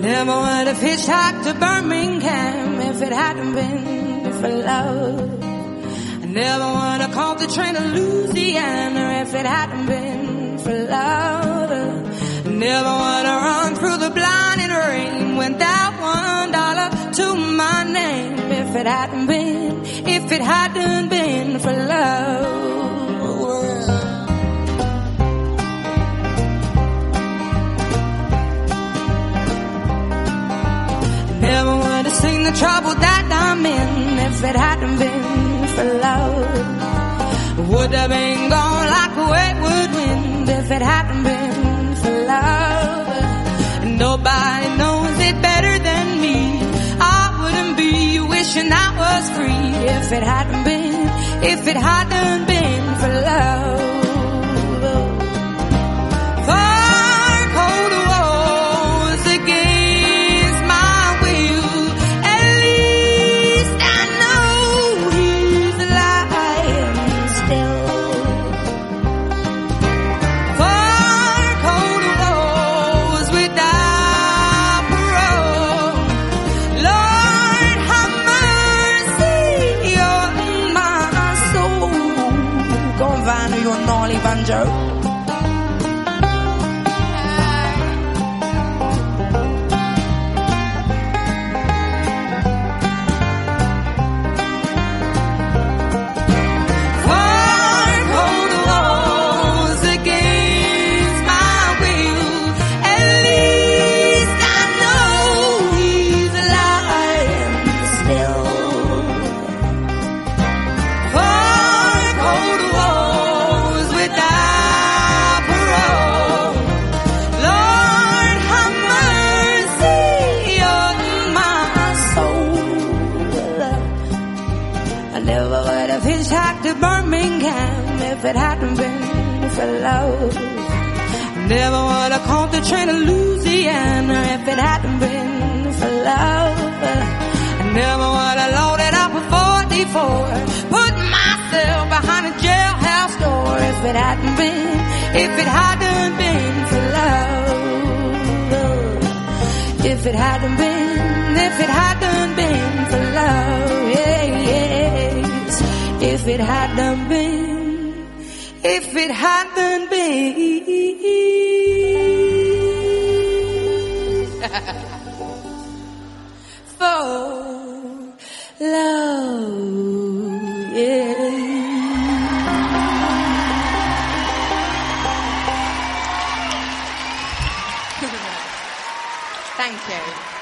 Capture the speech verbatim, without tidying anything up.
Never would have hitchhiked to Birmingham if it hadn't been for love. I never would have caught the train to Louisiana if it hadn't been for love. I never would have run through the blinding rain without one dollar to my name if it hadn't been, if it hadn't been for love. Never would have seen the trouble that I'm in if it hadn't been for love. Would have been gone like a wayward wind if it hadn't been for love. And nobody knows it better than me. I wouldn't be wishing I was free if it hadn't been, if it hadn't been for love. Banjo. If it hadn't been for love, never would have caught the train to Louisiana if it hadn't been for love. I never would have loaded up a forty-four, put myself behind a jailhouse door if it hadn't been, if it hadn't been for love. If it hadn't been, if it hadn't been for love, yeah, yes. If it hadn't been, if it hadn't been for love, yeah. Thank you.